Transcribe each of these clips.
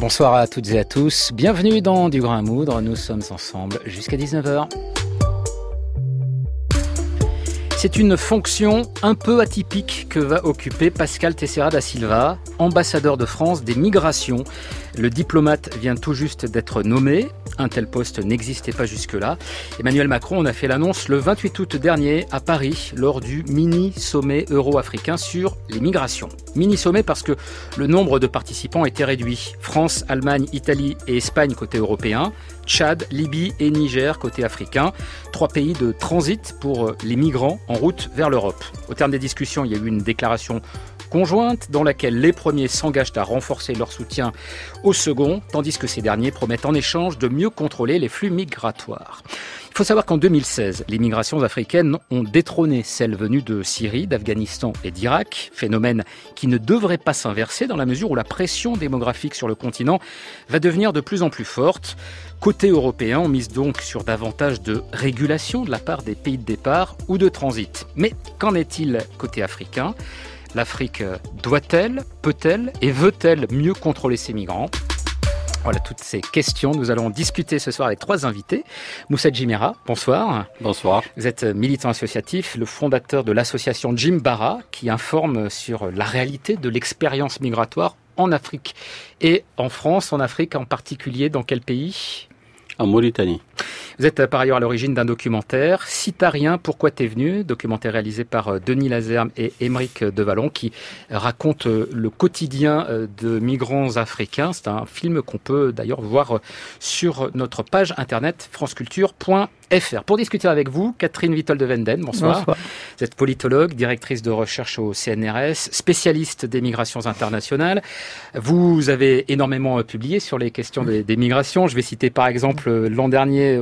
Bonsoir à toutes et à tous, bienvenue dans Du Grain à Moudre, nous sommes ensemble jusqu'à 19h. C'est une fonction un peu atypique que va occuper Pascal Teixeira da Silva, ambassadeur de France des migrations. Le diplomate vient tout juste d'être nommé. Un tel poste n'existait pas jusque-là. Emmanuel Macron en a fait l'annonce le 28 août dernier à Paris lors du mini-sommet euro-africain sur les migrations. Mini-sommet parce que le nombre de participants était réduit. France, Allemagne, Italie et Espagne côté européen. Tchad, Libye et Niger côté africain. 3 pays de transit pour les migrants en route vers l'Europe. Au terme des discussions, il y a eu une déclaration conjointe dans laquelle les premiers s'engagent à renforcer leur soutien aux seconds, tandis que ces derniers promettent en échange de mieux contrôler les flux migratoires. Il faut savoir qu'en 2016, les migrations africaines ont détrôné celles venues de Syrie, d'Afghanistan et d'Irak, phénomène qui ne devrait pas s'inverser dans la mesure où la pression démographique sur le continent va devenir de plus en plus forte. Côté européen, on mise donc sur davantage de régulation de la part des pays de départ ou de transit. Mais qu'en est-il côté africain ? L'Afrique doit-elle, peut-elle et veut-elle mieux contrôler ses migrants ? Voilà toutes ces questions. Nous allons discuter ce soir avec 3 invités. Moussa Djimera, bonsoir. Bonsoir. Vous êtes militant associatif, le fondateur de l'association Djimbara, qui informe sur la réalité de l'expérience migratoire en Afrique et en France, en Afrique en particulier. Dans quel pays ? En Mauritanie. Vous êtes par ailleurs à l'origine d'un documentaire, Citarien, pourquoi t'es venu ? Documentaire réalisé par Denis Lazerme et Émeric Devallon qui raconte le quotidien de migrants africains. C'est un film qu'on peut d'ailleurs voir sur notre page internet franceculture.fr. Pour discuter avec vous, Catherine Wittol de Wenden, bonsoir. Bonsoir. Vous êtes politologue, directrice de recherche au CNRS, spécialiste des migrations internationales. Vous avez énormément publié sur les questions des migrations. Je vais citer par exemple l'an dernier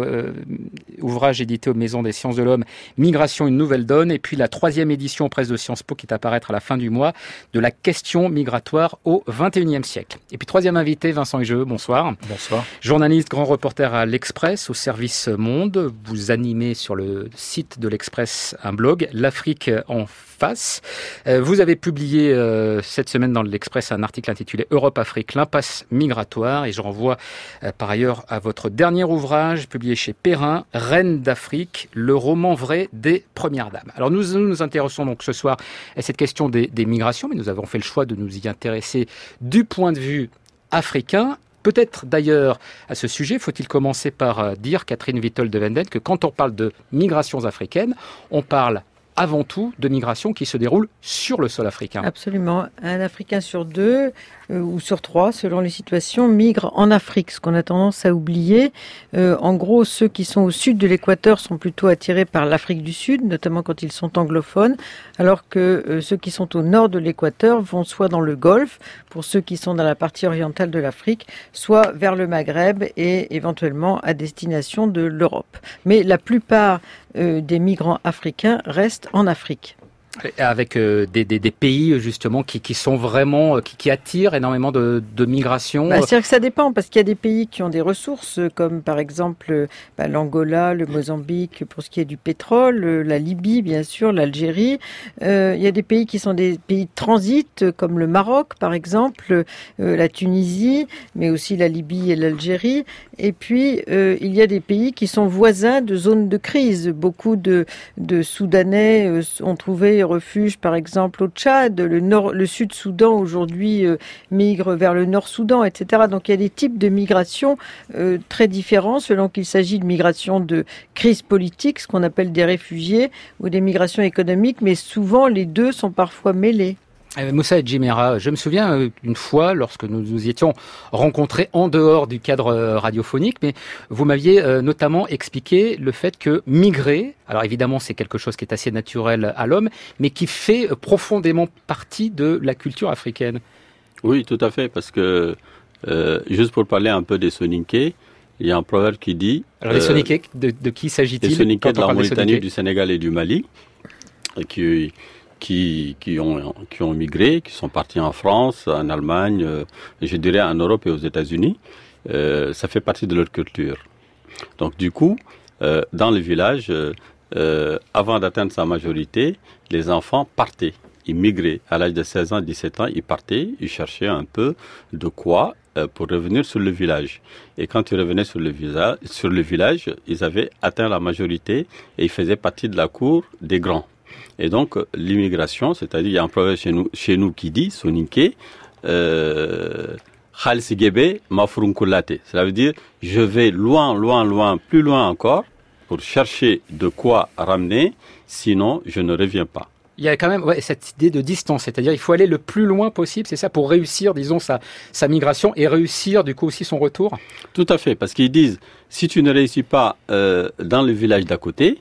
ouvrage édité aux Maisons des Sciences de l'Homme, Migration, une nouvelle donne, et puis la 3e édition aux presses de Sciences Po qui est à paraître à la fin du mois, de la question migratoire au XXIe siècle. Et puis 3e invité, Vincent Hugeux, bonsoir. Bonsoir. Journaliste, grand reporter à l'Express, au service Monde. Vous animez sur le site de l'Express un blog, L'Afrique en face. Vous avez publié cette semaine dans l'Express un article intitulé Europe-Afrique, l'impasse migratoire, et je renvoie par ailleurs à votre dernier ouvrage publié chez Perrin, Reine d'Afrique, le roman vrai des Premières Dames. Alors nous intéressons donc ce soir à cette question des migrations, mais nous avons fait le choix de nous y intéresser du point de vue africain. Peut-être d'ailleurs à ce sujet, faut-il commencer par dire, Catherine Wittol de Wenden, que quand on parle de migrations africaines, on parle avant tout de migrations qui se déroulent sur le sol africain. Absolument. Un Africain sur 2 ou sur 3, selon les situations, migre en Afrique, ce qu'on a tendance à oublier. En gros, ceux qui sont au sud de l'équateur sont plutôt attirés par l'Afrique du Sud, notamment quand ils sont anglophones, alors que ceux qui sont au nord de l'équateur vont soit dans le Golfe, pour ceux qui sont dans la partie orientale de l'Afrique, soit vers le Maghreb et éventuellement à destination de l'Europe. Mais la plupart des migrants africains restent en Afrique. Avec des pays justement qui sont vraiment qui attirent énormément de migration. C'est-à-dire que ça dépend parce qu'il y a des pays qui ont des ressources comme par exemple l'Angola, le Mozambique pour ce qui est du pétrole, la Libye bien sûr, l'Algérie. Il y a des pays qui sont des pays de transit comme le Maroc par exemple, la Tunisie, mais aussi la Libye et l'Algérie. Et puis il y a des pays qui sont voisins de zones de crise. Beaucoup de Soudanais ont trouvé refuge par exemple au Tchad, le Sud-Soudan aujourd'hui migre vers le Nord-Soudan, etc. Donc il y a des types de migration très différents selon qu'il s'agit de migration de crise politique, ce qu'on appelle des réfugiés, ou des migrations économiques, mais souvent les deux sont parfois mêlés. Moussa Djimera, je me souviens une fois lorsque nous nous étions rencontrés en dehors du cadre radiophonique, mais vous m'aviez notamment expliqué le fait que migrer, alors évidemment c'est quelque chose qui est assez naturel à l'homme, mais qui fait profondément partie de la culture africaine. Oui, tout à fait, parce que juste pour parler un peu des Soninké, il y a un proverbe qui dit... Alors les Soninké, de qui s'agit-il ? Les Soninké de la Mauritanie, du Sénégal et du Mali, qui ont migré, qui sont partis en France, en Allemagne, je dirais en Europe et aux États-Unis. Ça fait partie de leur culture. Donc du coup, dans le village, avant d'atteindre sa majorité, les enfants partaient. Ils migraient. À l'âge de 16 ans, 17 ans, ils partaient, ils cherchaient un peu de quoi pour revenir sur le village. Et quand ils revenaient sur le village, ils avaient atteint la majorité et ils faisaient partie de la cour des grands. Et donc, l'immigration, c'est-à-dire, il y a un proverbe chez nous qui dit, soninké, Khalsigebe mafurunkulate. Cela veut dire, je vais loin, plus loin encore, pour chercher de quoi ramener, sinon je ne reviens pas. Il y a quand même cette idée de distance, c'est-à-dire il faut aller le plus loin possible, c'est ça, pour réussir, disons, sa migration et réussir du coup aussi son retour. Tout à fait, parce qu'ils disent, si tu ne réussis pas dans le village d'à côté,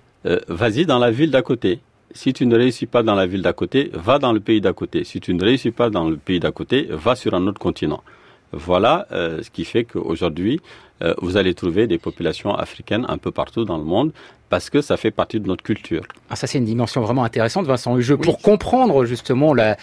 vas-y dans la ville d'à côté. Si tu ne réussis pas dans la ville d'à côté, va dans le pays d'à côté. Si tu ne réussis pas dans le pays d'à côté, va sur un autre continent. Voilà ce qui fait qu'aujourd'hui, vous allez trouver des populations africaines un peu partout dans le monde parce que ça fait partie de notre culture. Ah, ça, c'est une dimension vraiment intéressante, Vincent Hugeux, pour comprendre justement la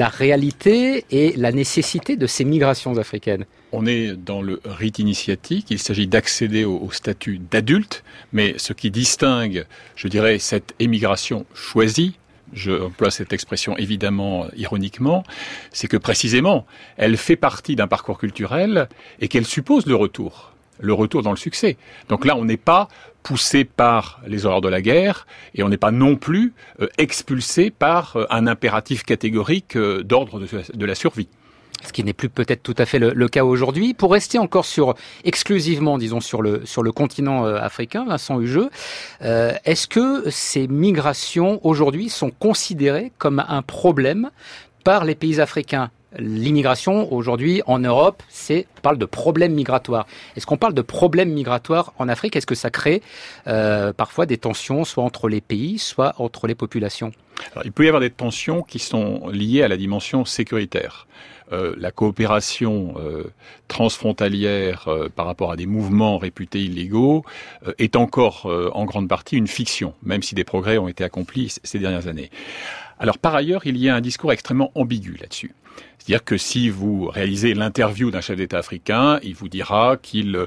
réalité et la nécessité de ces migrations africaines. On est dans le rite initiatique, il s'agit d'accéder au statut d'adulte, mais ce qui distingue, je dirais, cette émigration choisie, je emploie cette expression évidemment ironiquement, c'est que précisément, elle fait partie d'un parcours culturel et qu'elle suppose le retour dans le succès. Donc là, on n'est pas poussé par les horreurs de la guerre et on n'est pas non plus expulsé par un impératif catégorique d'ordre de la survie. Ce qui n'est plus peut-être tout à fait le cas aujourd'hui. Pour rester encore exclusivement, disons, sur le continent africain, Vincent Hugeux, est-ce que ces migrations aujourd'hui sont considérées comme un problème par les pays africains? L'immigration aujourd'hui en Europe, on parle de problème migratoire. Est-ce qu'on parle de problème migratoire en Afrique? Est-ce que ça crée parfois des tensions, soit entre les pays, soit entre les populations? Alors, il peut y avoir des tensions qui sont liées à la dimension sécuritaire. La coopération transfrontalière par rapport à des mouvements réputés illégaux est encore en grande partie une fiction, même si des progrès ont été accomplis ces dernières années. Alors par ailleurs, il y a un discours extrêmement ambigu là-dessus. C'est-à-dire que si vous réalisez l'interview d'un chef d'État africain, il vous dira qu'il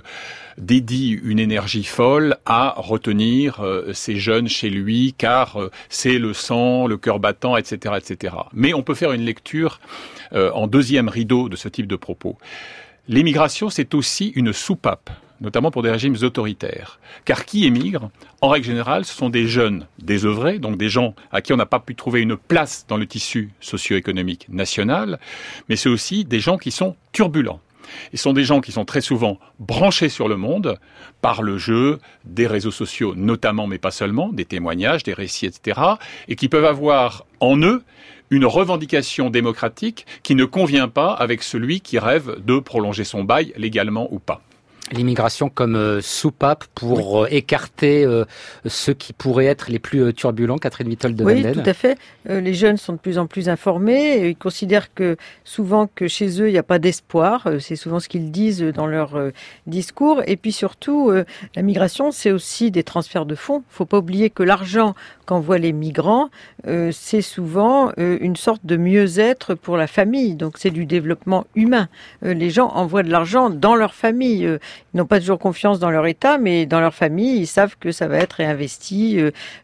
dédie une énergie folle à retenir ces jeunes chez lui, car c'est le sang, le cœur battant, etc., etc. Mais on peut faire une lecture en deuxième rideau de ce type de propos. L'émigration, c'est aussi une soupape, notamment pour des régimes autoritaires. Car qui émigre? En règle générale, ce sont des jeunes désœuvrés, donc des gens à qui on n'a pas pu trouver une place dans le tissu socio-économique national, mais c'est aussi des gens qui sont turbulents. Ce sont des gens qui sont très souvent branchés sur le monde par le jeu des réseaux sociaux, notamment, mais pas seulement, des témoignages, des récits, etc., et qui peuvent avoir en eux une revendication démocratique qui ne convient pas avec celui qui rêve de prolonger son bail légalement ou pas. L'immigration comme soupape pour écarter ceux qui pourraient être les plus turbulents, Catherine Witthold-Wendel. Oui, tout à fait. Les jeunes sont de plus en plus informés. Ils considèrent souvent que chez eux, il n'y a pas d'espoir. C'est souvent ce qu'ils disent dans leur discours. Et puis surtout, la migration, c'est aussi des transferts de fonds. Il ne faut pas oublier que l'argent qu'envoient les migrants, c'est souvent une sorte de mieux-être pour la famille. Donc c'est du développement humain. Les gens envoient de l'argent dans leur famille. Ils n'ont pas toujours confiance dans leur État, mais dans leur famille, ils savent que ça va être réinvesti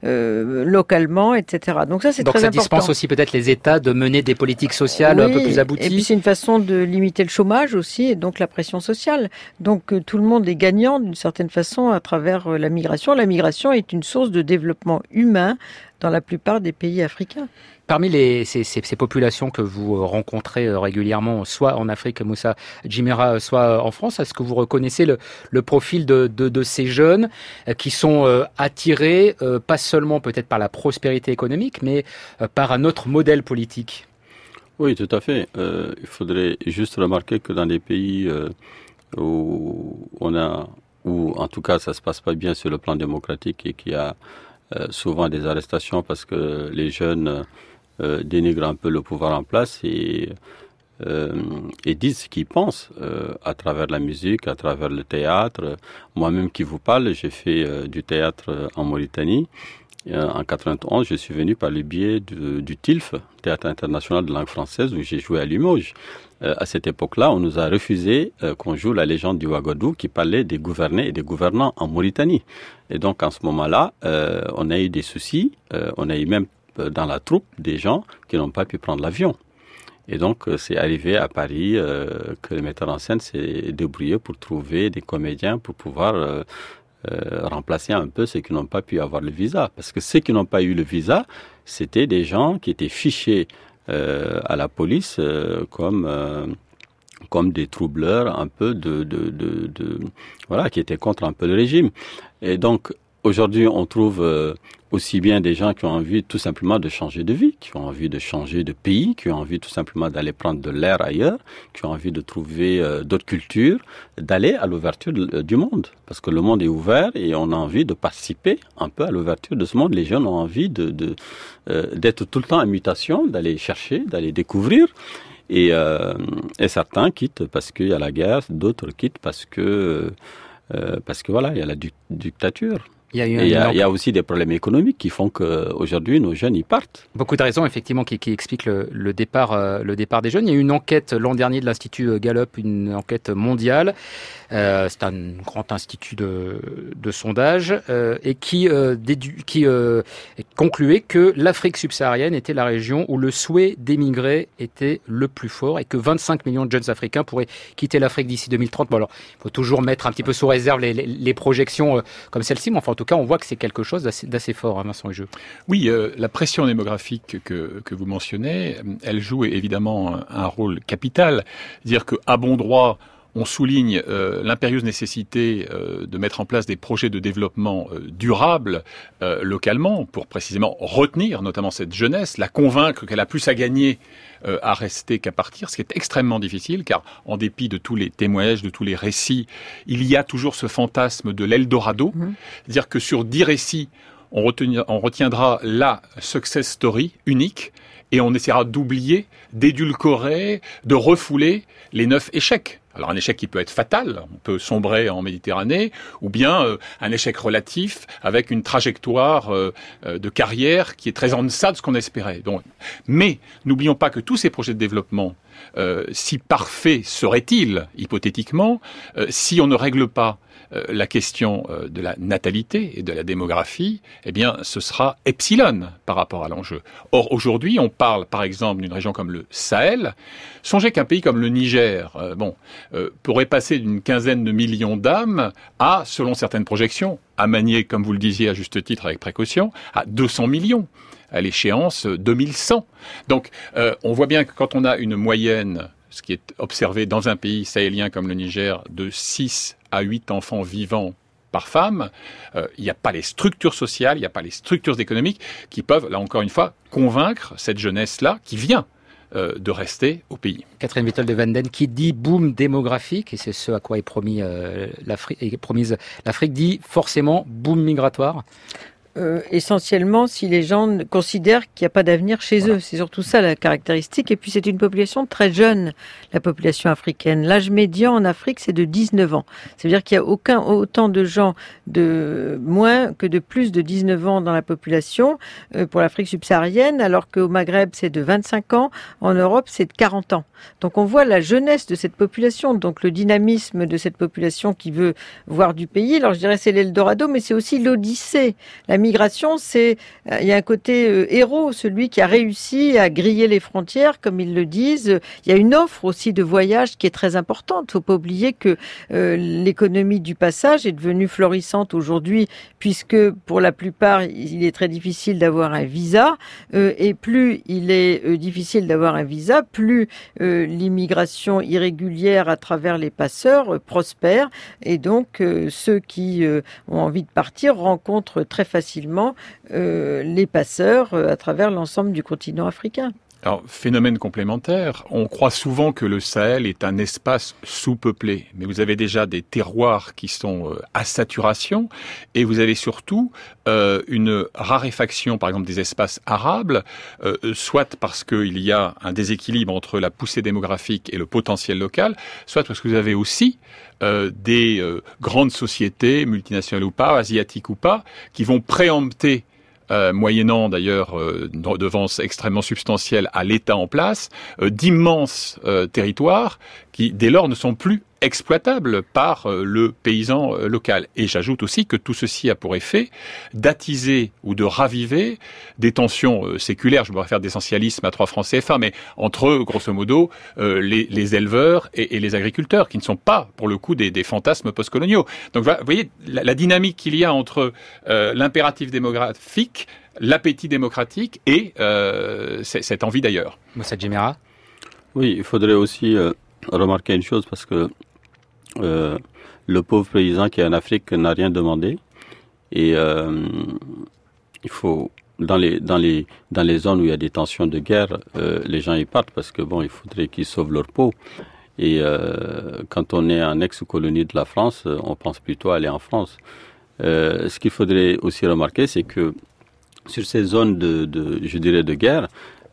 localement, etc. Donc ça, c'est très important. Donc ça dispense aussi peut-être les États de mener des politiques sociales un peu plus abouties. Et puis c'est une façon de limiter le chômage aussi, et donc la pression sociale. Donc tout le monde est gagnant d'une certaine façon à travers la migration. La migration est une source de développement humain dans la plupart des pays africains. Parmi ces populations que vous rencontrez régulièrement, soit en Afrique, Moussa Djimera, soit en France, est-ce que vous reconnaissez le profil de ces jeunes qui sont attirés, pas seulement peut-être par la prospérité économique, mais par un autre modèle politique? Oui, tout à fait. Il faudrait juste remarquer que dans des pays où en tout cas ça se passe pas bien sur le plan démocratique et qu'il y a souvent des arrestations parce que les jeunes dénigrent un peu le pouvoir en place et disent ce qu'ils pensent à travers la musique, à travers le théâtre. Moi-même qui vous parle, j'ai fait du théâtre en Mauritanie. En 91, je suis venu par le biais du TILF, Théâtre international de langue française, où j'ai joué à Limoges. À cette époque-là, on nous a refusé qu'on joue la légende du Ouagadougou qui parlait des gouvernés et des gouvernants en Mauritanie. Et donc, en ce moment-là, on a eu des soucis. On a eu même dans la troupe des gens qui n'ont pas pu prendre l'avion. Et donc, c'est arrivé à Paris que le metteur en scène s'est débrouillé pour trouver des comédiens pour pouvoir remplacer un peu ceux qui n'ont pas pu avoir le visa. Parce que ceux qui n'ont pas eu le visa, c'était des gens qui étaient fichés à la police comme des troubleurs un peu voilà, qui étaient contre un peu le régime. Et donc, aujourd'hui, on trouve aussi bien des gens qui ont envie tout simplement de changer de vie, qui ont envie de changer de pays, qui ont envie tout simplement d'aller prendre de l'air ailleurs, qui ont envie de trouver d'autres cultures, d'aller à l'ouverture du monde. Parce que le monde est ouvert et on a envie de participer un peu à l'ouverture de ce monde. Les jeunes ont envie d'être tout le temps en mutation, d'aller chercher, d'aller découvrir. Et certains quittent parce qu'il y a la guerre, d'autres quittent parce que voilà, il y a la dictature. Il y a aussi des problèmes économiques qui font qu'aujourd'hui, nos jeunes, ils partent. Beaucoup de raisons, effectivement, qui expliquent le départ des jeunes. Il y a eu une enquête l'an dernier de l'Institut Gallup, une enquête mondiale. C'est un grand institut de sondage et qui concluait que l'Afrique subsaharienne était la région où le souhait d'émigrer était le plus fort et que 25 millions de jeunes Africains pourraient quitter l'Afrique d'ici 2030. Bon, alors, il faut toujours mettre un petit peu sous réserve les projections comme celle-ci, mais enfin, en tout cas, on voit que c'est quelque chose d'assez fort, hein, Vincent Hugeux. Oui, la pression démographique que vous mentionnez, elle joue évidemment un rôle capital. Dire qu'à bon droit, on souligne l'impérieuse nécessité de mettre en place des projets de développement durables localement pour précisément retenir notamment cette jeunesse, la convaincre qu'elle a plus à gagner à rester qu'à partir, ce qui est extrêmement difficile car en dépit de tous les témoignages, de tous les récits, il y a toujours ce fantasme de l'Eldorado, c'est-à-dire que sur 10 récits, on retiendra la success story unique et on essaiera d'oublier, d'édulcorer, de refouler les 9 échecs. Alors un échec qui peut être fatal, on peut sombrer en Méditerranée, ou bien un échec relatif avec une trajectoire de carrière qui est très en deçà de ce qu'on espérait. Donc, mais n'oublions pas que tous ces projets de développement, si parfaits seraient-ils, hypothétiquement, si on ne règle pas la question de la natalité et de la démographie, eh bien, ce sera epsilon par rapport à l'enjeu. Or, aujourd'hui, on parle, par exemple, d'une région comme le Sahel. Songez qu'un pays comme le Niger, pourrait passer d'une quinzaine de millions d'âmes à, selon certaines projections, à manier, comme vous le disiez à juste titre avec précaution, à 200 millions à l'échéance 2100. Donc, on voit bien que quand on a une moyenne, ce qui est observé dans un pays sahélien comme le Niger, de 6 à 8 enfants vivants par femme, il n'y a pas les structures sociales, il n'y a pas les structures économiques qui peuvent, là encore une fois, convaincre cette jeunesse-là qui vient de rester au pays. Catherine Vittel de Vanden, qui dit boom démographique, et c'est ce à quoi est promise l'Afrique, dit forcément boom migratoire. Essentiellement si les gens considèrent qu'il n'y a pas d'avenir chez eux. C'est surtout ça la caractéristique. Et puis c'est une population très jeune, la population africaine. L'âge médian en Afrique, c'est de 19 ans. Ça veut dire qu'il n'y a autant de gens de moins que de plus de 19 ans dans la population pour l'Afrique subsaharienne, alors qu'au Maghreb, c'est de 25 ans. En Europe, c'est de 40 ans. Donc on voit la jeunesse de cette population, donc le dynamisme de cette population qui veut voir du pays. Alors je dirais c'est l'Eldorado, mais c'est aussi l'Odyssée. La migration, il y a un côté héros, celui qui a réussi à griller les frontières, comme ils le disent. Il y a une offre aussi de voyage qui est très importante. Il ne faut pas oublier que l'économie du passage est devenue florissante aujourd'hui, puisque pour la plupart, il est très difficile d'avoir un visa. Et plus il est difficile d'avoir un visa, plus l'immigration irrégulière à travers les passeurs prospère. Et donc, ceux qui ont envie de partir rencontrent très facilement les passeurs à travers l'ensemble du continent africain. Alors, phénomène complémentaire, on croit souvent que le Sahel est un espace sous-peuplé, mais vous avez déjà des terroirs qui sont à saturation, et vous avez surtout une raréfaction, par exemple, des espaces arables, soit parce qu'il y a un déséquilibre entre la poussée démographique et le potentiel local, soit parce que vous avez aussi des grandes sociétés, multinationales ou pas, asiatiques ou pas, qui vont préempter moyennant d'ailleurs une redevance extrêmement substantielle à l'État en place, d'immenses territoires qui dès lors ne sont plus exploitables par le paysan local. Et j'ajoute aussi que tout ceci a pour effet d'attiser ou de raviver des tensions séculaires, je me réfère d'essentialisme à 3 francs CFA, mais entre, grosso modo, les éleveurs et les agriculteurs, qui ne sont pas, pour le coup, des fantasmes postcoloniaux. Donc, vous voyez, la dynamique qu'il y a entre l'impératif démographique, l'appétit démocratique et cette envie d'ailleurs. Moussa Djemera ? Oui, il faudrait aussi remarquer une chose, parce que le pauvre paysan qui est en Afrique n'a rien demandé, et il faut dans les zones où il y a des tensions de guerre, les gens y partent parce que il faudrait qu'ils sauvent leur peau. Et quand on est en ex-colonie de la France, on pense plutôt à aller en France. Ce qu'il faudrait aussi remarquer, c'est que sur ces zones de guerre,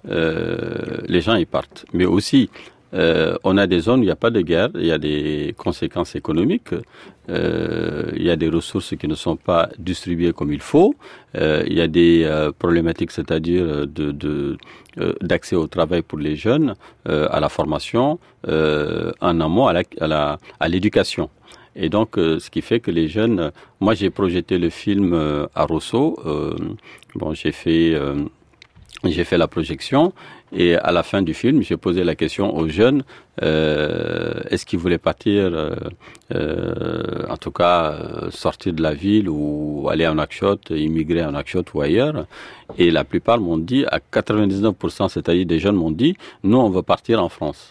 les gens y partent. Mais aussi, on a des zones où il n'y a pas de guerre, il y a des conséquences économiques, il y a des ressources qui ne sont pas distribuées comme il faut, il y a des problématiques, c'est-à-dire d'accès au travail pour les jeunes, à la formation, en amont à l'éducation. Et donc, ce qui fait que les jeunes... Moi, j'ai projeté le film à Rosso. J'ai fait la projection, et à la fin du film, j'ai posé la question aux jeunes, est-ce qu'ils voulaient partir, en tout cas sortir de la ville ou aller en Nouakchott, immigrer en Nouakchott ou ailleurs. Et la plupart m'ont dit, à 99%, c'est-à-dire des jeunes m'ont dit, nous on veut partir en France.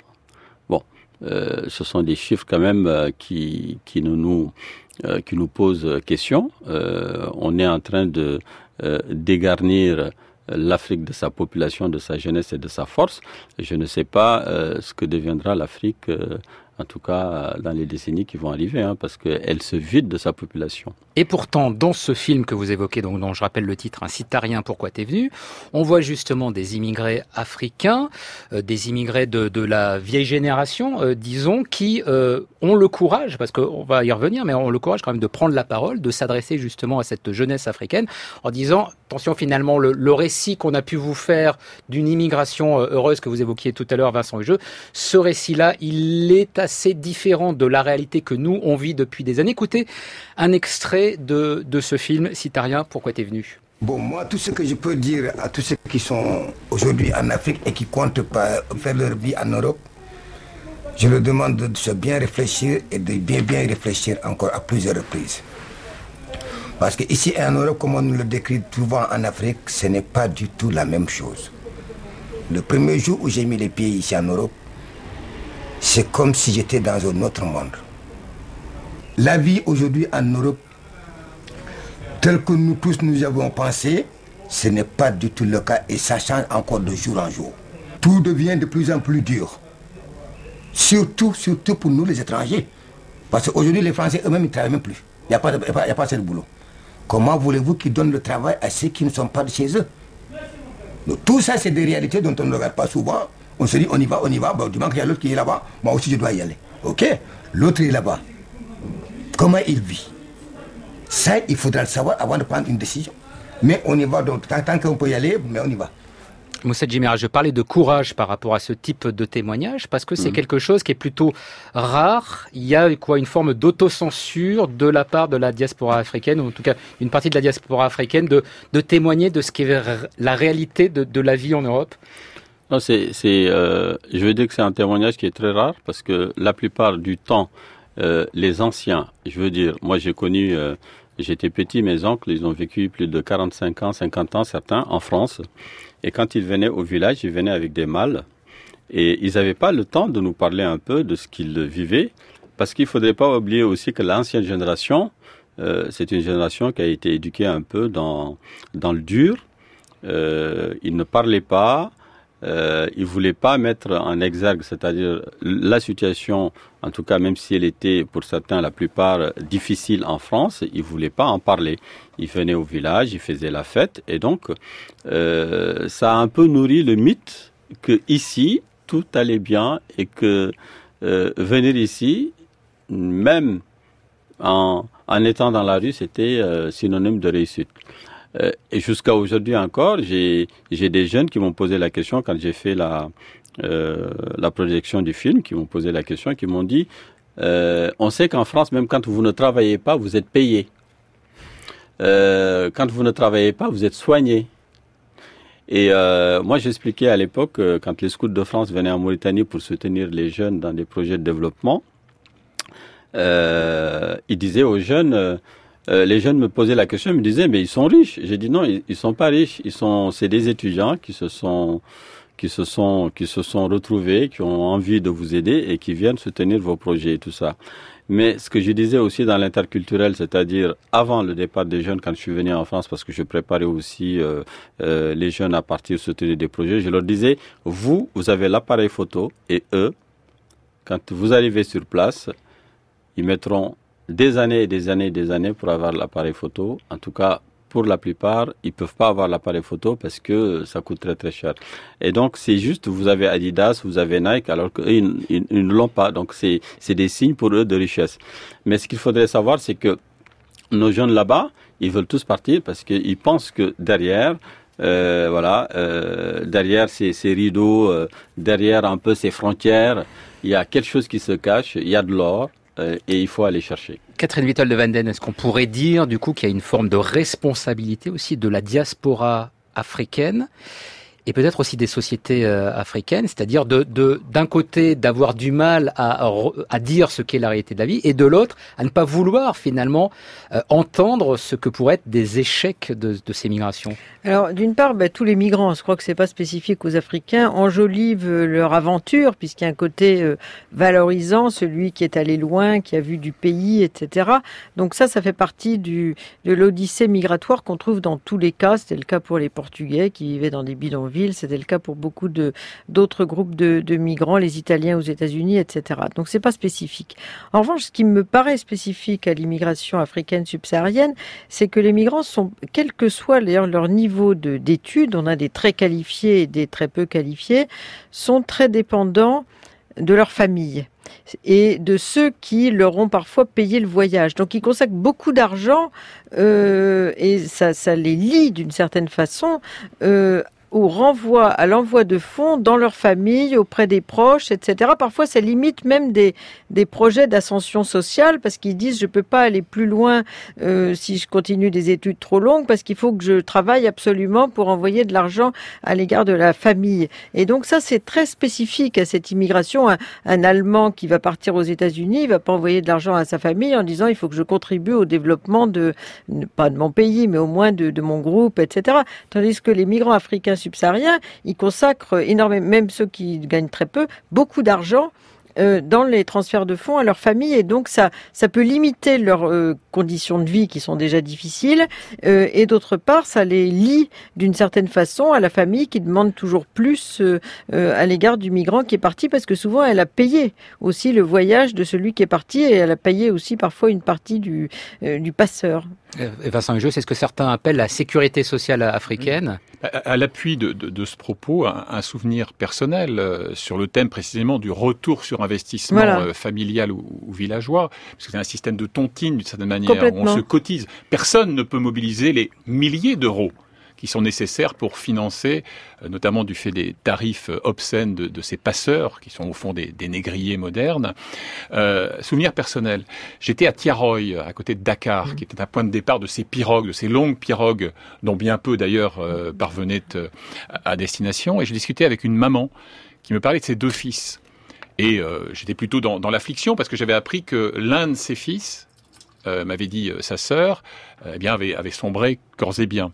Ce sont des chiffres quand même qui nous posent question. On est en train de dégarnir l'Afrique de sa population, de sa jeunesse et de sa force. Je ne sais pas ce que deviendra l'Afrique, en tout cas dans les décennies qui vont arriver, parce qu'elle se vide de sa population. Et pourtant, dans ce film que vous évoquez, donc, dont je rappelle le titre, Si t'as rien, pourquoi t'es venu, on voit justement des immigrés africains, des immigrés de la vieille génération, disons, qui ont le courage, parce qu'on va y revenir, mais ont le courage quand même de prendre la parole, de s'adresser justement à cette jeunesse africaine, en disant, attention, finalement, le récit qu'on a pu vous faire d'une immigration heureuse que vous évoquiez tout à l'heure, Vincent Hugeux, ce récit-là, il est assez différent de la réalité que nous, on vit depuis des années. Écoutez un extrait de ce film, Si t'as rien, pourquoi t'es venu? Bon, moi, tout ce que je peux dire à tous ceux qui sont aujourd'hui en Afrique et qui comptent pas faire leur vie en Europe, je leur demande de se bien réfléchir et de bien réfléchir encore à plusieurs reprises. Parce qu'ici en Europe, comme on nous le décrit souvent en Afrique, ce n'est pas du tout la même chose. Le premier jour où j'ai mis les pieds ici en Europe, c'est comme si j'étais dans un autre monde. La vie aujourd'hui en Europe, telle que nous tous nous avons pensé, ce n'est pas du tout le cas et ça change encore de jour en jour. Tout devient de plus en plus dur. Surtout pour nous les étrangers. Parce qu'aujourd'hui les Français eux-mêmes ils ne travaillent même plus. Il n'y a pas assez de boulot. Comment voulez-vous qu'ils donnent le travail à ceux qui ne sont pas de chez eux? Donc, tout ça c'est des réalités dont on ne regarde pas souvent. On se dit on y va, du moment qu'il y a l'autre qui est là-bas, moi aussi je dois y aller. Ok? L'autre est là-bas. Comment il vit? Ça, il faudra le savoir avant de prendre une décision. Mais on y va, donc tant qu'on peut y aller, mais on y va. Moussa Djemera, je parlais de courage par rapport à ce type de témoignage, parce que c'est quelque chose qui est plutôt rare. Il y a une forme d'autocensure de la part de la diaspora africaine, ou en tout cas une partie de la diaspora africaine, de témoigner de ce qui est la réalité de la vie en Europe. Non, je veux dire que c'est un témoignage qui est très rare, parce que la plupart du temps, les anciens, je veux dire, moi j'ai connu, j'étais petit, mes oncles, ils ont vécu plus de 45 ans, 50 ans, certains, en France. Et quand ils venaient au village, ils venaient avec des malles. Et ils n'avaient pas le temps de nous parler un peu de ce qu'ils vivaient. Parce qu'il ne faudrait pas oublier aussi que l'ancienne génération, c'est une génération qui a été éduquée un peu dans le dur. Ils ne parlaient pas. Ils voulaient pas mettre en exergue, c'est-à-dire la situation, en tout cas même si elle était pour certains la plupart difficile en France, ils voulaient pas en parler. Ils venaient au village, ils faisaient la fête, et donc ça a un peu nourri le mythe que ici tout allait bien et que venir ici, même en étant dans la rue, c'était synonyme de réussite. Et jusqu'à aujourd'hui encore, j'ai des jeunes qui m'ont posé la question quand j'ai fait la projection du film, qui m'ont posé la question, qui m'ont dit on sait qu'en France, même quand vous ne travaillez pas, vous êtes payé. Quand vous ne travaillez pas, vous êtes soigné. Et moi, j'expliquais à l'époque, quand les scouts de France venaient en Mauritanie pour soutenir les jeunes dans des projets de développement, ils disaient aux jeunes, les jeunes me posaient la question, ils me disaient, mais ils sont riches. J'ai dit non, ils sont pas riches. C'est des étudiants qui se sont retrouvés, qui ont envie de vous aider et qui viennent soutenir vos projets et tout ça. Mais ce que je disais aussi dans l'interculturel, c'est-à-dire avant le départ des jeunes, quand je suis venu en France, parce que je préparais aussi les jeunes à partir soutenir des projets, je leur disais, vous avez l'appareil photo et eux, quand vous arrivez sur place, ils mettront des années et des années et des années pour avoir l'appareil photo. En tout cas, pour la plupart, ils peuvent pas avoir l'appareil photo parce que ça coûte très très cher. Et donc, c'est juste, vous avez Adidas, vous avez Nike, alors qu'eux, ils ne l'ont pas. Donc, c'est des signes pour eux de richesse. Mais ce qu'il faudrait savoir, c'est que nos jeunes là-bas, ils veulent tous partir parce qu'ils pensent que derrière, derrière ces rideaux, derrière un peu ces frontières, il y a quelque chose qui se cache, il y a de l'or. Et il faut aller chercher. Catherine Wittol de Wanden, est-ce qu'on pourrait dire du coup qu'il y a une forme de responsabilité aussi de la diaspora africaine et peut-être aussi des sociétés africaines, c'est-à-dire d'un côté d'avoir du mal à dire ce qu'est la réalité de la vie et de l'autre à ne pas vouloir finalement entendre ce que pourraient être des échecs de ces migrations? Alors d'une part, tous les migrants, je crois que c'est pas spécifique aux Africains, enjolivent leur aventure puisqu'il y a un côté valorisant, celui qui est allé loin, qui a vu du pays, etc. Donc ça fait partie de l'odyssée migratoire qu'on trouve dans tous les cas. C'était le cas pour les Portugais qui vivaient dans des bidonvilles, c'était le cas pour beaucoup d'autres groupes de migrants, les Italiens aux États-Unis, etc. Donc c'est pas spécifique. En revanche, ce qui me paraît spécifique à l'immigration africaine subsaharienne, c'est que les migrants sont, quel que soit d'ailleurs leur niveau d'études, on a des très qualifiés et des très peu qualifiés, sont très dépendants de leur famille et de ceux qui leur ont parfois payé le voyage. Donc ils consacrent beaucoup d'argent et ça les lie d'une certaine façon au renvoi, à l'envoi de fonds dans leur famille, auprès des proches, etc. Parfois, ça limite même des projets d'ascension sociale parce qu'ils disent je peux pas aller plus loin si je continue des études trop longues parce qu'il faut que je travaille absolument pour envoyer de l'argent à l'égard de la famille. Et donc ça, c'est très spécifique à cette immigration. Un Allemand qui va partir aux États-Unis, il va pas envoyer de l'argent à sa famille en disant il faut que je contribue au développement pas de mon pays, mais au moins de mon groupe, etc. Tandis que les migrants africains subsahariens, ils consacrent énormément, même ceux qui gagnent très peu, beaucoup d'argent dans les transferts de fonds à leur famille et donc ça peut limiter leurs conditions de vie qui sont déjà difficiles et d'autre part ça les lie d'une certaine façon à la famille qui demande toujours plus à l'égard du migrant qui est parti parce que souvent elle a payé aussi le voyage de celui qui est parti et elle a payé aussi parfois une partie du passeur. Vincent Hugeux, c'est ce que certains appellent la sécurité sociale africaine. À l'appui de ce propos, un souvenir personnel sur le thème précisément du retour sur investissement familial ou villageois, parce que c'est un système de tontine d'une certaine manière, où on se cotise. Personne ne peut mobiliser les milliers d'euros qui sont nécessaires pour financer, notamment du fait des tarifs obscènes de ces passeurs, qui sont au fond des négriers modernes. Souvenir personnel. J'étais à Tiaroy, à côté de Dakar, qui était un point de départ de ces pirogues, de ces longues pirogues, dont bien peu d'ailleurs parvenaient à destination. Et j'ai discuté avec une maman qui me parlait de ses 2 fils. Et j'étais plutôt dans l'affliction, parce que j'avais appris que l'un de ses fils, m'avait dit sa sœur, avait sombré corps et biens.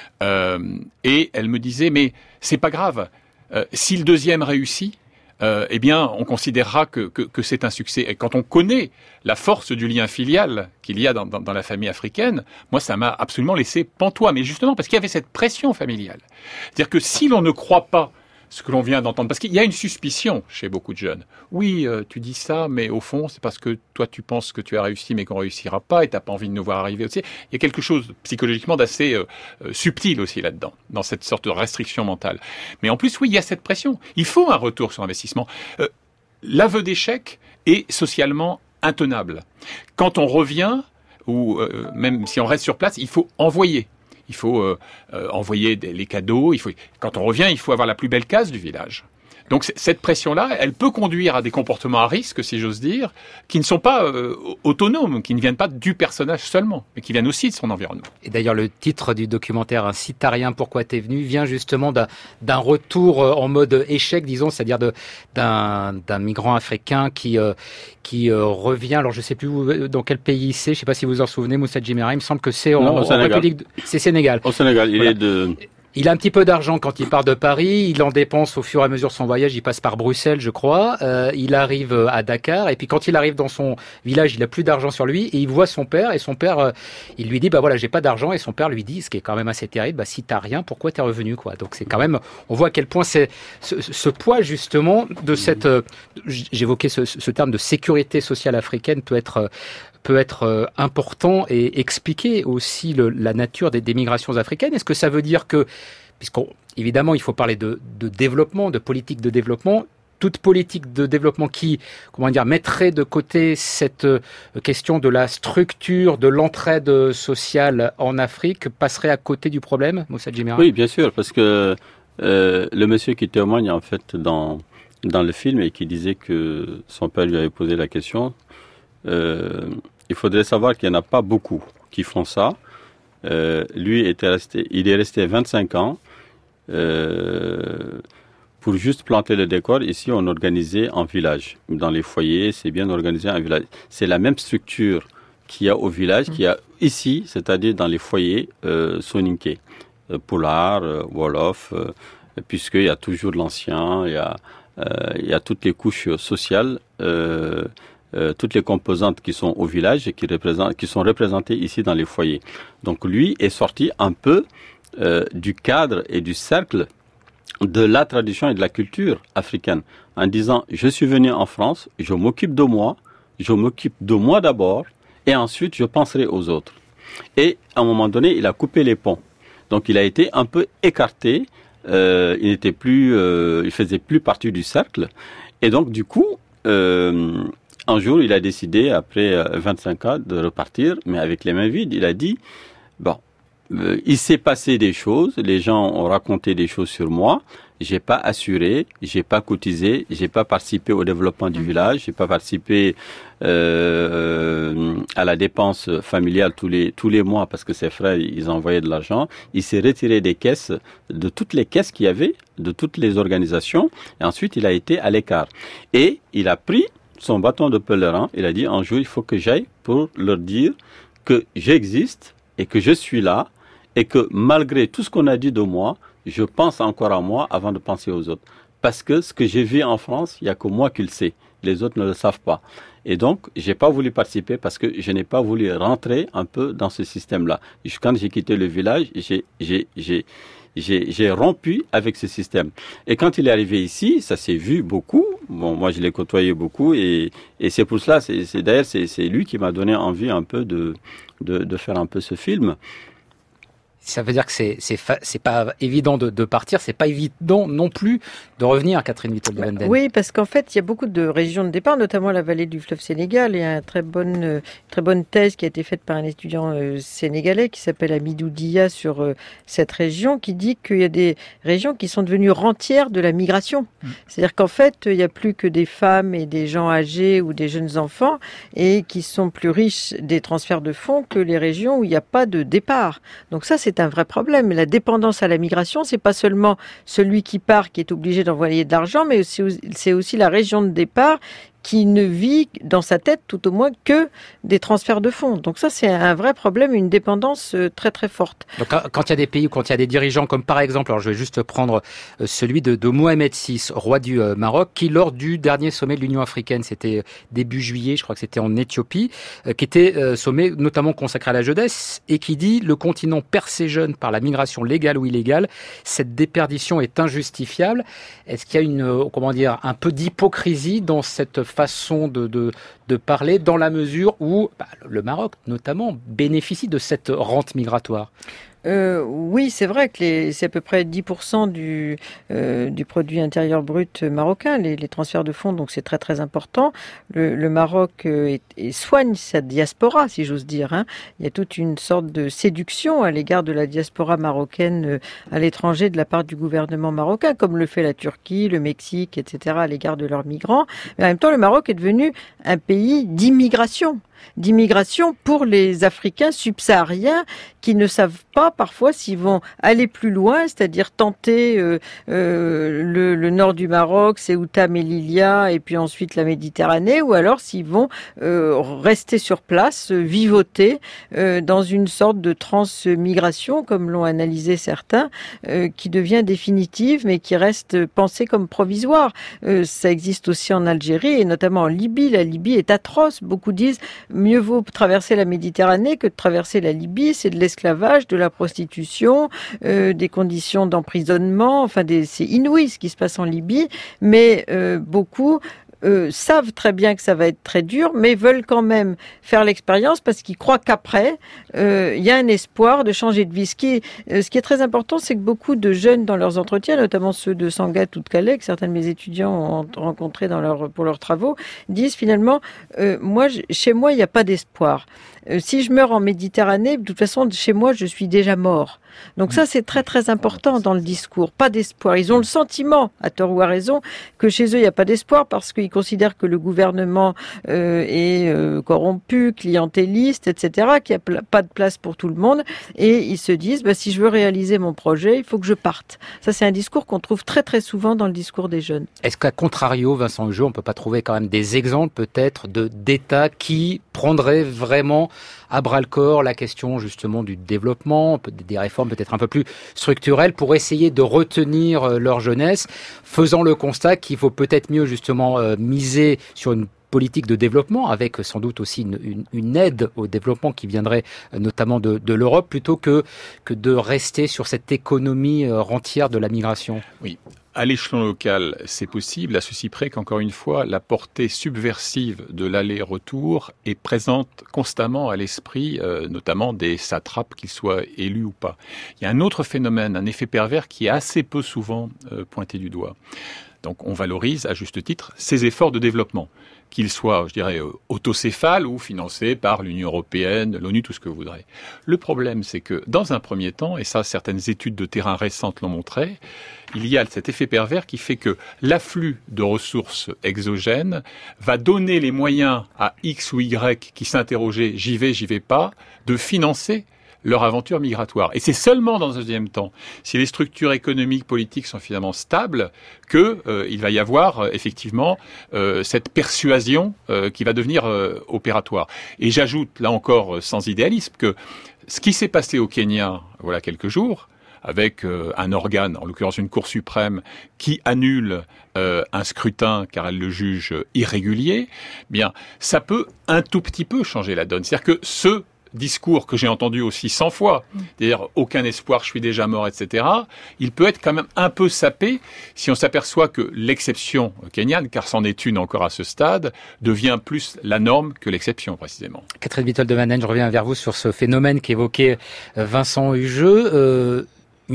Et elle me disait, mais c'est pas grave, si le deuxième réussit, on considérera que c'est un succès. Et quand on connaît la force du lien filial qu'il y a dans la famille africaine, moi ça m'a absolument laissé pantois, mais justement parce qu'il y avait cette pression familiale. C'est-à-dire que si l'on ne croit pas ce que l'on vient d'entendre, parce qu'il y a une suspicion chez beaucoup de jeunes. Oui, tu dis ça, mais au fond, c'est parce que toi, tu penses que tu as réussi, mais qu'on réussira pas, et t'as pas envie de nous voir arriver aussi. Il y a quelque chose psychologiquement d'assez subtil aussi là-dedans, dans cette sorte de restriction mentale. Mais en plus, oui, il y a cette pression. Il faut un retour sur investissement. L'aveu d'échec est socialement intenable. Quand on revient, ou même si on reste sur place, il faut envoyer. Il faut envoyer les cadeaux. Quand on revient, il faut avoir la plus belle case du village. Donc cette pression-là, elle peut conduire à des comportements à risque, si j'ose dire, qui ne sont pas autonomes, qui ne viennent pas du personnage seulement, mais qui viennent aussi de son environnement. Et d'ailleurs, le titre du documentaire, Si t'as rien, pourquoi t'es venu, vient justement d'un retour en mode échec, disons, c'est-à-dire d'un migrant africain qui revient. Alors, je sais plus dans quel pays c'est. Je sais pas si vous vous en souvenez, Moussa Djimera. Il me semble que c'est en République. C'est Sénégal. Au Sénégal, voilà. Il a un petit peu d'argent quand il part de Paris, il en dépense au fur et à mesure de son voyage, il passe par Bruxelles, je crois, il arrive à Dakar, et puis quand il arrive dans son village, il a plus d'argent sur lui, et il voit son père, et son père, il lui dit, bah voilà, j'ai pas d'argent, et son père lui dit, ce qui est quand même assez terrible, bah si t'as rien, pourquoi t'es revenu, quoi. Donc c'est quand même, on voit à quel point c'est ce poids, justement, de cette, j'évoquais ce terme de sécurité sociale africaine peut être important et expliquer aussi la nature des migrations africaines. Est-ce que ça veut dire que, évidemment, il faut parler de développement, de politique de développement, toute politique de développement qui, mettrait de côté cette question de la structure, de l'entraide sociale en Afrique, passerait à côté du problème, Moussa Djimera? Oui, bien sûr, parce que le monsieur qui témoigne, en fait, dans le film et qui disait que son père lui avait posé la question, il faudrait savoir qu'il n'y en a pas beaucoup qui font ça. Lui, il est resté 25 ans pour juste planter le décor. Ici, on organisait en village. Dans les foyers, c'est bien organisé en village. C'est la même structure qu'il y a au village, qu'il y a ici, c'est-à-dire dans les foyers soninké, Poulard, Wolof, puisqu'il y a toujours l'ancien, il y a toutes les couches sociales, toutes les composantes qui sont au village et qui sont représentées ici dans les foyers. Donc lui est sorti un peu du cadre et du cercle de la tradition et de la culture africaine en disant je suis venu en France, je m'occupe de moi d'abord et ensuite je penserai aux autres. Et à un moment donné, il a coupé les ponts. Donc il a été un peu écarté, il faisait plus partie du cercle et donc du coup un jour, il a décidé, après 25 ans, de repartir, mais avec les mains vides. Il a dit, il s'est passé des choses, les gens ont raconté des choses sur moi, j'ai pas assuré, j'ai pas cotisé, j'ai pas participé au développement du village, j'ai pas participé à la dépense familiale tous les mois parce que ses frères, ils envoyaient de l'argent. Il s'est retiré des caisses, de toutes les caisses qu'il y avait, de toutes les organisations, et ensuite il a été à l'écart. Et il a pris son bâton de pèlerin, il a dit un jour il faut que j'aille pour leur dire que j'existe et que je suis là et que malgré tout ce qu'on a dit de moi, je pense encore à moi avant de penser aux autres. Parce que ce que j'ai vu en France, il n'y a que moi qui le sais. Les autres ne le savent pas. Et donc, j'ai pas voulu participer parce que je n'ai pas voulu rentrer un peu dans ce système-là. Quand j'ai quitté le village, j'ai rompu avec ce système. Et quand il est arrivé ici, ça s'est vu beaucoup. Bon, moi, je l'ai côtoyé beaucoup et c'est pour cela, d'ailleurs, c'est lui qui m'a donné envie un peu de faire un peu ce film. Ça veut dire que c'est pas évident de partir, c'est pas évident non plus de revenir, Catherine Wittol-Lewenden. Oui, parce qu'en fait, il y a beaucoup de régions de départ, notamment la vallée du fleuve Sénégal. Il y a une très bonne thèse qui a été faite par un étudiant sénégalais qui s'appelle Amidou Dia sur cette région, qui dit qu'il y a des régions qui sont devenues rentières de la migration. C'est-à-dire qu'en fait, il n'y a plus que des femmes et des gens âgés ou des jeunes enfants et qui sont plus riches des transferts de fonds que les régions où il n'y a pas de départ. Donc ça, c'est un vrai problème. La dépendance à la migration, c'est pas seulement celui qui part qui est obligé d'envoyer de l'argent, mais c'est aussi la région de départ qui ne vit dans sa tête tout au moins que des transferts de fonds. Donc ça, c'est un vrai problème, une dépendance très très forte. Donc quand il y a des pays ou quand il y a des dirigeants comme par exemple, alors je vais juste prendre celui de Mohamed VI, roi du Maroc, qui lors du dernier sommet de l'Union africaine, c'était début juillet, je crois que c'était en Éthiopie, qui était sommet notamment consacré à la jeunesse et qui dit le continent perd ses jeunes par la migration légale ou illégale, cette déperdition est injustifiable. Est-ce qu'il y a un peu d'hypocrisie dans cette façon de parler dans la mesure où le Maroc, notamment, bénéficie de cette rente migratoire? Oui, c'est vrai que c'est à peu près 10% du produit intérieur brut marocain, les transferts de fonds, donc c'est très très important. Le Maroc soigne sa diaspora, si j'ose dire, hein. Il y a toute une sorte de séduction à l'égard de la diaspora marocaine à l'étranger de la part du gouvernement marocain, comme le fait la Turquie, le Mexique, etc., à l'égard de leurs migrants. Mais en même temps, le Maroc est devenu un pays d'immigration pour les Africains subsahariens qui ne savent pas parfois s'ils vont aller plus loin, c'est-à-dire tenter le nord du Maroc, Ceuta, Melilla, et puis ensuite la Méditerranée, ou alors s'ils vont rester sur place, vivoter dans une sorte de transmigration, comme l'ont analysé certains, qui devient définitive, mais qui reste pensée comme provisoire. Ça existe aussi en Algérie, et notamment en Libye. La Libye est atroce. Beaucoup disent mieux vaut traverser la Méditerranée que de traverser la Libye. C'est de l'esclavage, de la prostitution, des conditions d'emprisonnement. Enfin, c'est inouï ce qui se passe en Libye. Mais beaucoup savent très bien que ça va être très dur, mais veulent quand même faire l'expérience parce qu'ils croient qu'après, il y a un espoir de changer de vie. Ce qui est très important, c'est que beaucoup de jeunes dans leurs entretiens, notamment ceux de Sangatte ou de Calais, que certains de mes étudiants ont rencontrés pour leurs travaux, disent finalement, chez moi, il n'y a pas d'espoir. Si je meurs en Méditerranée, de toute façon, chez moi, je suis déjà mort. Donc ça, c'est très très important dans le discours. Pas d'espoir. Ils ont le sentiment, à tort ou à raison, que chez eux, il n'y a pas d'espoir parce qu'ils considèrent que le gouvernement est corrompu, clientéliste, etc., qu'il n'y a pas de place pour tout le monde. Et ils se disent, si je veux réaliser mon projet, il faut que je parte. Ça, c'est un discours qu'on trouve très très souvent dans le discours des jeunes. Est-ce qu'à contrario, Vincent Hugeux, on ne peut pas trouver quand même des exemples peut-être d'États qui prendraient vraiment à bras-le-corps la question justement du développement, des réformes peut-être un peu plus structurelles pour essayer de retenir leur jeunesse, faisant le constat qu'il faut peut-être mieux justement miser sur une politique de développement, avec sans doute aussi une aide au développement qui viendrait notamment de l'Europe, plutôt que de rester sur cette économie rentière de la migration. Oui. À l'échelon local, c'est possible, à ceci près qu'encore une fois, la portée subversive de l'aller-retour est présente constamment à l'esprit, notamment des satrapes, qu'ils soient élus ou pas. Il y a un autre phénomène, un effet pervers qui est assez peu souvent pointé du doigt. Donc on valorise, à juste titre, ces efforts de développement, qu'ils soient, je dirais, autocéphales ou financés par l'Union européenne, l'ONU, tout ce que vous voudrez. Le problème, c'est que, dans un premier temps, et ça, certaines études de terrain récentes l'ont montré, il y a cet effet pervers qui fait que l'afflux de ressources exogènes va donner les moyens à X ou Y qui s'interrogeaient « j'y vais pas » de financer leur aventure migratoire. Et c'est seulement dans un deuxième temps, si les structures économiques, politiques sont finalement stables, que il va y avoir effectivement cette persuasion qui va devenir opératoire. Et j'ajoute, là encore, sans idéalisme, que ce qui s'est passé au Kenya, voilà quelques jours, avec un organe, en l'occurrence une Cour suprême, qui annule un scrutin car elle le juge irrégulier, bien, ça peut un tout petit peu changer la donne. C'est-à-dire que ce discours que j'ai entendu aussi 100 fois, c'est-à-dire aucun espoir, je suis déjà mort, etc., il peut être quand même un peu sapé si on s'aperçoit que l'exception kenyane, car c'en est une encore à ce stade, devient plus la norme que l'exception, précisément. Catherine Bittel-de-Manen, je reviens vers vous sur ce phénomène qu'évoquait Vincent Hugeux.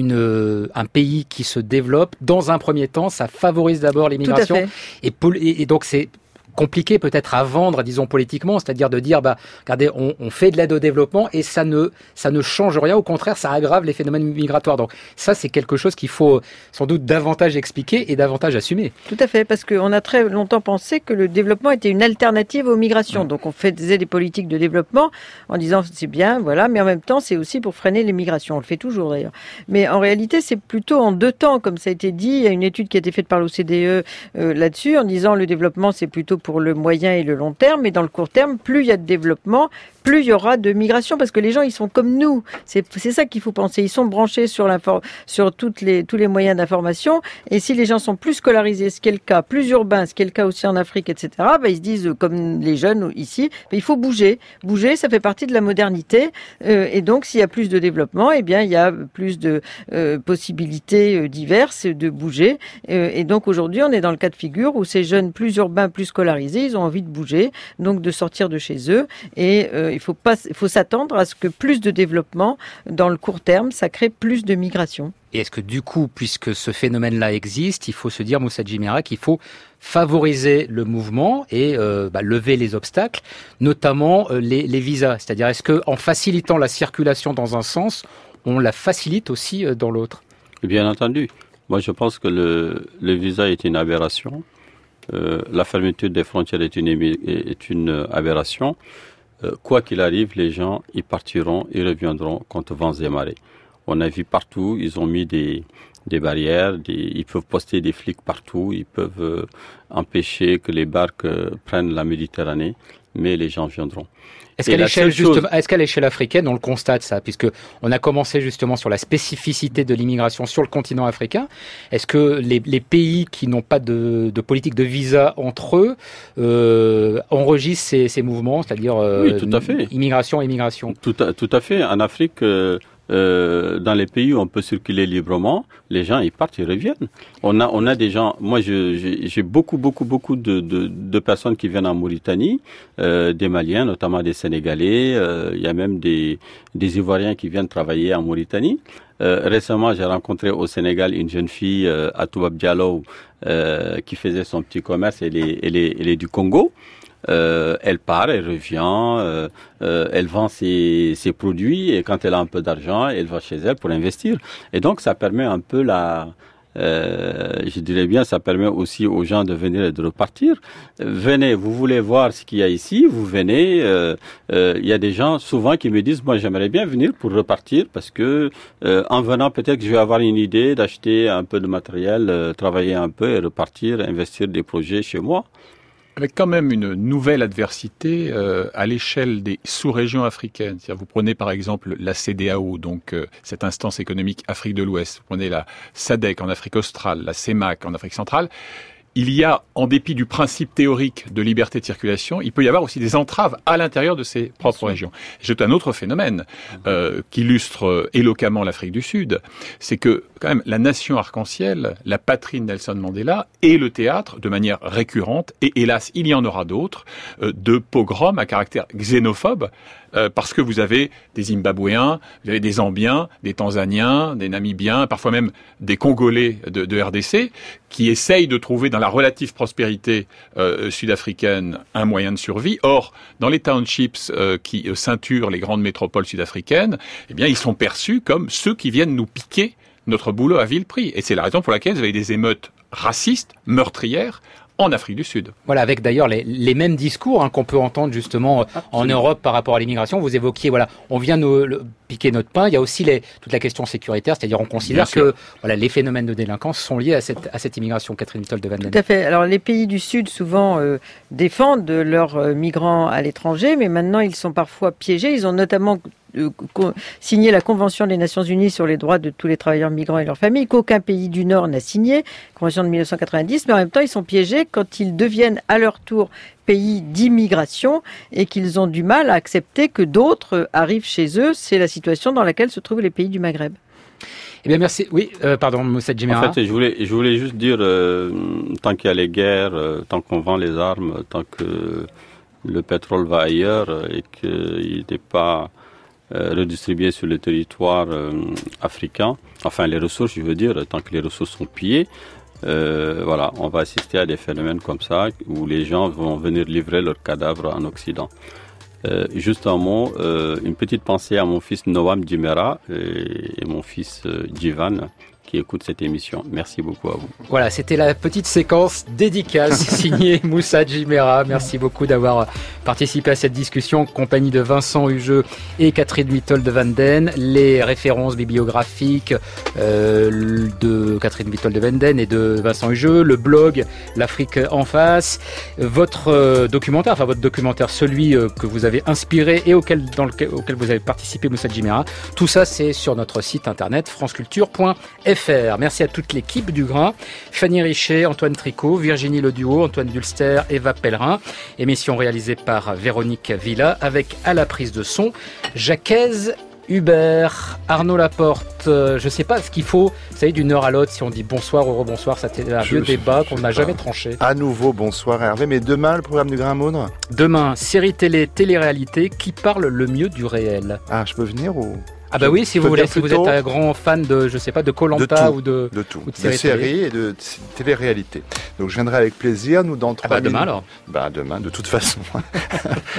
Un pays qui se développe, dans un premier temps, ça favorise d'abord l'immigration. Et donc c'est compliqué peut-être à vendre, disons politiquement, c'est-à-dire de dire, regardez, on fait de l'aide au développement et ça ne change rien, au contraire, ça aggrave les phénomènes migratoires. Donc ça, c'est quelque chose qu'il faut sans doute davantage expliquer et davantage assumer. Tout à fait, parce qu'on a très longtemps pensé que le développement était une alternative aux migrations. Donc on faisait des politiques de développement en disant c'est bien, voilà, mais en même temps, c'est aussi pour freiner les migrations. On le fait toujours d'ailleurs. Mais en réalité, c'est plutôt en deux temps, comme ça a été dit. Il y a une étude qui a été faite par l'OCDE là-dessus, en disant le développement, c'est plutôt pour le moyen et le long terme, mais dans le court terme, plus il y a de développement, plus il y aura de migration, parce que les gens, ils sont comme nous. C'est ça qu'il faut penser. Ils sont branchés sur tous les moyens d'information, et si les gens sont plus scolarisés, ce qui est le cas, plus urbains, ce qui est le cas aussi en Afrique, etc., ils se disent, comme les jeunes ici, il faut bouger. Bouger, ça fait partie de la modernité, et donc s'il y a plus de développement, il y a plus de possibilités diverses de bouger, et donc aujourd'hui, on est dans le cas de figure où ces jeunes plus urbains, plus scolarisés, polarisés, ils ont envie de bouger, donc de sortir de chez eux. Et il faut s'attendre à ce que plus de développement, dans le court terme, ça crée plus de migration. Et est-ce que du coup, puisque ce phénomène-là existe, il faut se dire, Moussa Djimera, qu'il faut favoriser le mouvement et lever les obstacles, notamment les visas. C'est-à-dire, est-ce qu'en facilitant la circulation dans un sens, on la facilite aussi dans l'autre ? Bien entendu. Moi, je pense que le visa est une aberration. La fermeture des frontières est une aberration. Quoi qu'il arrive, les gens, ils partiront, ils reviendront contre vents et marées. On a vu partout, ils ont mis des barrières, ils peuvent poster des flics partout, ils peuvent empêcher que les barques prennent la Méditerranée, mais les gens viendront. Est-ce qu'à l'échelle africaine, on le constate ça, puisque on a commencé justement sur la spécificité de l'immigration sur le continent africain. Est-ce que les pays qui n'ont pas de politique de visa entre eux enregistrent ces mouvements, c'est-à-dire oui, tout à fait. Immigration et migration? Tout à fait. En Afrique, dans les pays où on peut circuler librement, les gens ils partent, ils reviennent. On a des gens. Moi, j'ai beaucoup de personnes qui viennent en Mauritanie, des Maliens, notamment des Sénégalais. Il y a même des Ivoiriens qui viennent travailler en Mauritanie. Récemment, j'ai rencontré au Sénégal une jeune fille, Atoubab Diallo, qui faisait son petit commerce. Elle est du Congo. Elle part, elle revient, elle vend ses produits et quand elle a un peu d'argent, elle va chez elle pour investir. Et donc, ça permet un peu je dirais bien, ça permet aussi aux gens de venir et de repartir. Venez, vous voulez voir ce qu'il y a ici, vous venez. Il y a des gens souvent qui me disent, moi j'aimerais bien venir pour repartir parce que en venant peut-être que je vais avoir une idée d'acheter un peu de matériel, travailler un peu et repartir, investir des projets chez moi. Avec quand même une nouvelle adversité à l'échelle des sous-régions africaines. C'est-à-dire, vous prenez par exemple la CEDEAO, donc cette instance économique Afrique de l'Ouest. Vous prenez la SADC en Afrique australe, la CEMAC en Afrique centrale. Il y a, en dépit du principe théorique de liberté de circulation, il peut y avoir aussi des entraves à l'intérieur de ses propres régions. C'est un autre phénomène qui illustre éloquemment l'Afrique du Sud, c'est que quand même la nation arc-en-ciel, la patrie de Nelson Mandela, est le théâtre de manière récurrente, et hélas il y en aura d'autres, de pogroms à caractère xénophobe, parce que vous avez des Zimbabwéens, vous avez des Zambiens, des Tanzaniens, des Namibiens, parfois même des Congolais de RDC, qui essayent de trouver dans la relative prospérité sud-africaine un moyen de survie. Or, dans les townships qui ceinturent les grandes métropoles sud-africaines, eh bien, ils sont perçus comme ceux qui viennent nous piquer notre boulot à vil prix. Et c'est la raison pour laquelle vous avez des émeutes racistes, meurtrières, en Afrique du Sud. Voilà, avec d'ailleurs les mêmes discours qu'on peut entendre justement en Europe par rapport à l'immigration. Vous évoquiez, voilà, on vient nous piquer notre pain. Il y a aussi toute la question sécuritaire, c'est-à-dire on considère que voilà, les phénomènes de délinquance sont liés à cette immigration. Catherine Witold de Vanden. Tout à fait. Alors les pays du Sud souvent défendent leurs migrants à l'étranger, mais maintenant ils sont parfois piégés. Ils ont notamment signé la Convention des Nations Unies sur les droits de tous les travailleurs migrants et leurs familles, qu'aucun pays du Nord n'a signé, Convention de 1990, mais en même temps ils sont piégés quand ils deviennent à leur tour pays d'immigration et qu'ils ont du mal à accepter que d'autres arrivent chez eux. C'est la situation dans laquelle se trouvent les pays du Maghreb. Eh bien, merci. Oui, pardon, Moussa Djimera. En fait, je voulais juste dire, tant qu'il y a les guerres, tant qu'on vend les armes, tant que le pétrole va ailleurs et qu'il n'est pas redistribué sur le territoire africain, enfin les ressources, je veux dire, tant que les ressources sont pillées, voilà, on va assister à des phénomènes comme ça où les gens vont venir livrer leurs cadavres en Occident. Juste un mot, une petite pensée à mon fils Noam Djimera et mon fils Djivan qui écoutent cette émission. Merci beaucoup à vous. Voilà, c'était la petite séquence dédicace signée Moussa Djimera. Merci beaucoup d'avoir participé à cette discussion en compagnie de Vincent Hugeux et Catherine Witold de Vanden. Les références bibliographiques de Catherine Witold de Vanden et de Vincent Hugeux, le blog L'Afrique en face, votre documentaire, celui que vous avez inspiré et auquel vous avez participé, Moussa Djimera. Tout ça, c'est sur notre site internet franceculture.fr. Merci à toute l'équipe du Grain, Fanny Richet, Antoine Tricot, Virginie Leduo, Antoine Dulster, Eva Pellerin. Émission réalisée par Véronique Villa avec à la prise de son Jacques Hubert, Arnaud Laporte, je sais pas ce qu'il faut, vous savez, d'une heure à l'autre, si on dit bonsoir ou rebonsoir, ça c'est un vieux débat qu'on n'a jamais tranché. À nouveau, bonsoir Hervé, mais demain, le programme du Grain à Moudre ? Demain, série télé-réalité, qui parle le mieux du réel ? Ah, je peux venir ou... Ah bah oui, si vous voulez, si vous êtes un grand fan de, je sais pas, de Koh-Lanta ou de tout, ou de séries et de télé-réalité. Donc je viendrai avec plaisir, nous dans 3 minutes. Demain alors. Demain, de toute façon.